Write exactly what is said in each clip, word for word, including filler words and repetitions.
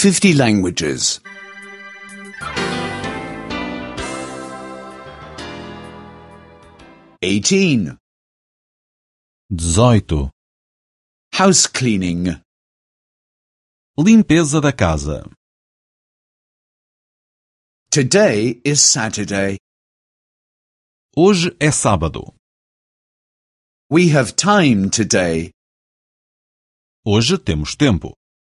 fifty languages. eighteen. dezoito. House cleaning. Limpeza da casa. Today is Saturday. Hoje é sábado. We have time today. Hoje temos tempo.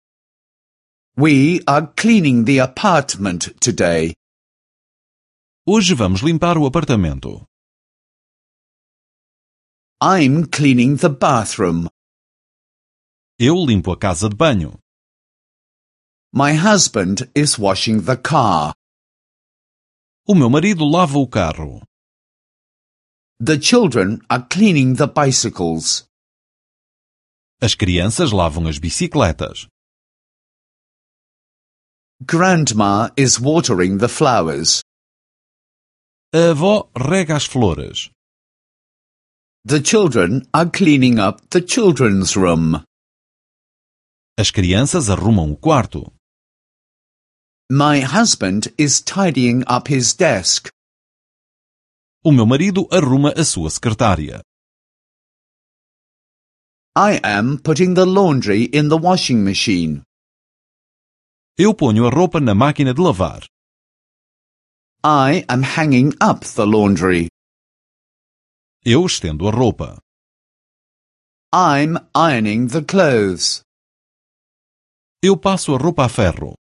We are cleaning the apartment today. Hoje vamos limpar o apartamento. I'm cleaning the bathroom. Eu limpo a casa de banho. My husband is washing the car. O meu marido lava o carro. The children are cleaning the bicycles. As crianças lavam as bicicletas. Grandma is watering the flowers. A avó rega as flores. The children are cleaning up the children's room. As crianças arrumam o quarto. My husband is tidying up his desk. O meu marido arruma a sua secretária. I am putting the laundry in the washing machine. Eu ponho a roupa na máquina de lavar. I am hanging up the laundry. Eu estendo a roupa. I'm ironing the clothes. Eu passo a roupa a ferro.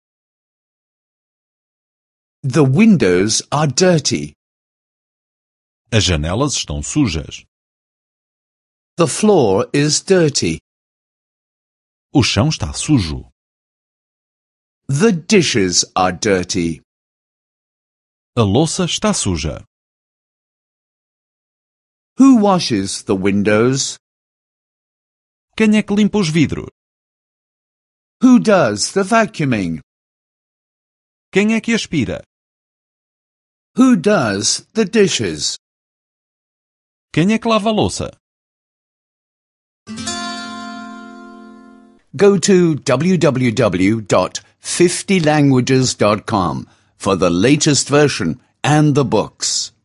The windows are dirty. As janelas estão sujas. The floor is dirty. O chão está sujo. The dishes are dirty. A louça está suja. Who washes the windows? Quem é que limpa os vidros? Who does the vacuuming? Quem é que aspira? Who does the dishes? Quem é que lava a louça? Go to w w w dot fifty languages dot com for the latest version and the books.